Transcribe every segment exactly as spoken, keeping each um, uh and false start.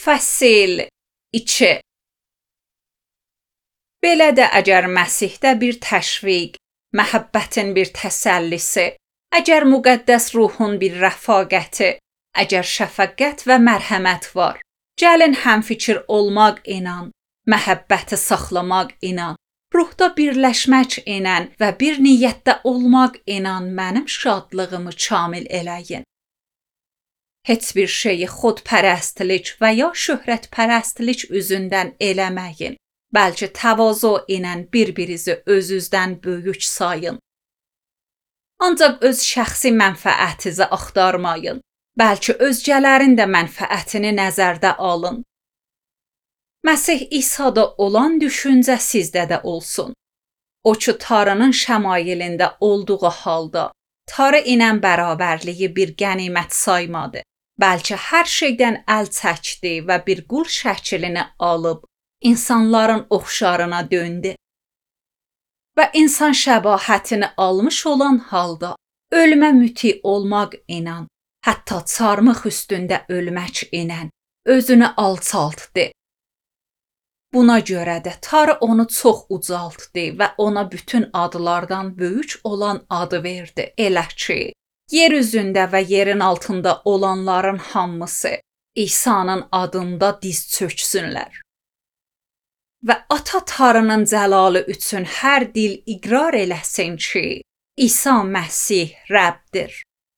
Fəsil iki. Belə də əgər Məsihdə bir təşviq, məhəbbətin bir təsəllisi, əgər müqəddəs ruhun bir rəfaqəti, əgər şəfəqət və mərhəmət var, gəlin həmfikir olmaq inan, məhəbbəti saxlamaq inan, ruhda birləşmək inan və bir niyyətdə olmaq inan mənim şadlığımı kamil eləyin. Heç bir şeyi xodpərəstlik və ya şöhrətpərəstlik üzündən eləməyin. Bəlkə təvazu ilə bir-birinizi özünüzdən böyük sayın. Ancaq öz şəxsi mənfəətinizi axtarmayın. Bəlkə özgələrin də mənfəətini nəzərdə alın. Məsih İsa'da olan düşüncə sizdə də olsun. O ki, Tanrının şəmailində olduğu halda, Tanrı ilə bərabərliyi bir qənimət saymadı. Bəlkə hər şeydən əl çəkdi və bir qul şəklini alıb, insanların oxşarına döndü. Və insan şəbahətini almış olan halda, ölümə müti olmaq inan, hətta çarmıx üstündə ölmək inan, özünü alçaltdı. Buna görə də Tanrı onu çox ucaltdı və ona bütün adlardan böyük olan adı verdi. Elə ki, yer üzündə və yerin altında olanların hamısı İsa'nın adında diz çöksünlər. Və Ata Tanrının cəlalı üçün hər dil iqrar eləsin ki, İsa Məsih Rəbdir.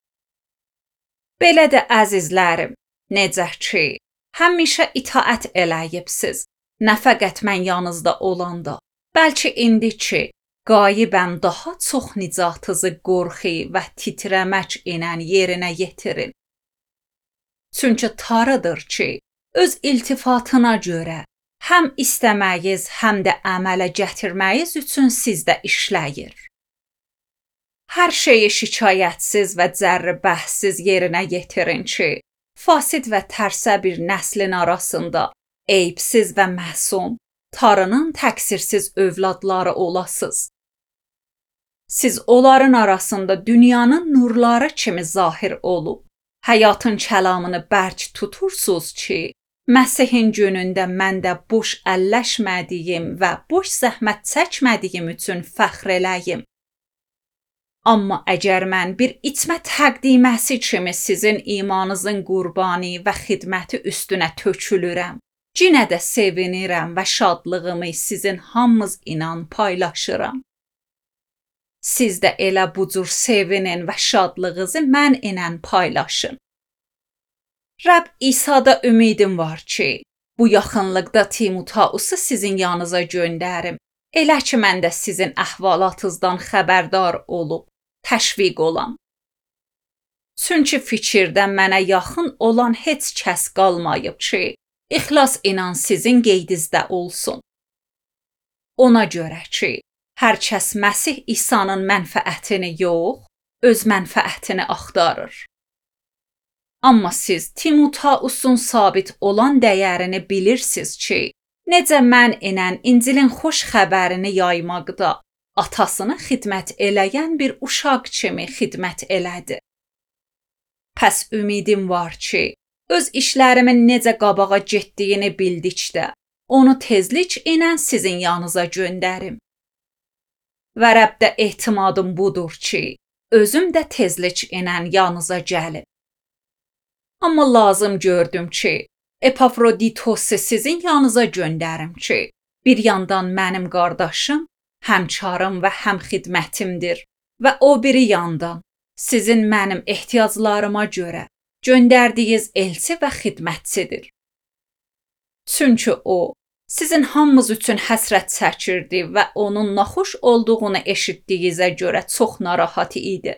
Belə də əzizlərim, necə ki, həmişə itaət eləyibsiz, nə fəqət mən yanınızda olanda, bəlkə indi ki, qayibəm daha çox nicatınızı qorxu və titrəmək ilə yerinə yetirin. Çünki Tanrıdır ki, öz iltifatına görə, həm istəməyiz, həm də əmələ gətirməyiz üçün sizdə işləyir. Hər şeyi şikayətsiz və zərri bəhssiz yerinə yetirin ki, fasid və tərsə bir nəslin arasında eyibsiz və məsum, Tanrının təqsirsiz övladları olasınız. Siz onların arasında dünyanın nurları kimi zahir olub, həyatın kəlamını bərk tutursunuz ki, Məsihin günündə mən də boş əlləşmədiyim və boş zəhmət çəkmədiyim üçün fəxr eləyim. Amma əgər mən bir içmə təqdiməsi kimi sizin imanınızın qurbanı və xidməti üstünə tökülürəm, yenə də sevinirəm və şadlığımı sizin hamınız ilə paylaşıram. Siz də elə bu cür sevinin və şadlığınızı mən ilə paylaşın. Rəbb İsa'da ümidim var ki, bu yaxınlıqda Timotausu sizin yanınıza göndərim. Elə ki, mən də sizin əhvalatınızdan xəbərdar olub, təşviq olam. Çünki fikirdə mənə yaxın olan heç kəs qalmayıb ki, ixlas inan sizin qeydinizdə olsun. Ona görə ki, hər kəs Məsih İsa'nın mənfəətini yox, öz mənfəətini axtarır. Amma siz Timotausun sabit olan dəyərini bilirsiniz ki, necə mən ilə İncilin xoş xəbərini yaymaqda atasını xidmət eləyən bir uşaq kimi xidmət elədi. Pəs ümidim var ki, öz işlərimin necə qabağa getdiyini bildikdə, onu tezlik ilə sizin yanınıza göndərim. Və Rəbdə ehtimadım budur ki, özüm də tezlik ilə yanınıza gəlim. Amma lazım gördüm ki, Epafroditosu sizin yanınıza göndərim ki, bir yandan mənim qardaşım, həmkarım və həmxidmətimdir və o biri yandan sizin mənim ehtiyaclarıma görə göndərdiyiniz elçi və xidmətçidir. Çünki o, sizin hamınız üçün həsrət çəkirdi və onun naxoş olduğunu eşitdiyinizə görə çox narahat idi.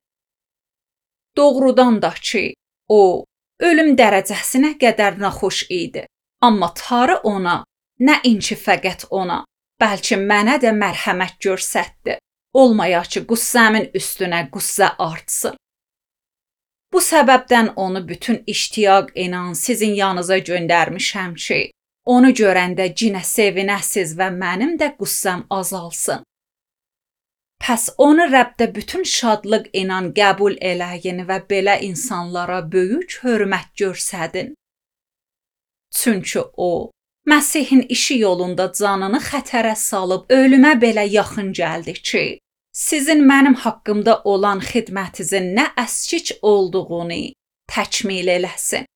Doğrudan da ki, o, ölüm dərəcəsinə qədər naxoş idi. Amma Tanrı ona, nəinki fəqət ona, bəlkə mənə də mərhəmət göstərdi. Olmaya ki, qüssəmin üstünə qüssə artsın. Bu səbəbdən onu bütün iştiyaq ilə sizin yanınıza göndərmişəm ki, onu görəndə cinə sevinəsiz və mənim də qüssəm azalsın. Pəs onu Rəbdə bütün şadlıq ilə qəbul eləyin və belə insanlara böyük hörmət göstərin. Çünki o, Məsihin işi yolunda canını xətərə salıb ölümə belə yaxın gəldi ki, sizin mənim haqqımda olan xidmətinizin nə əskic olduğunu təkmil eləsin.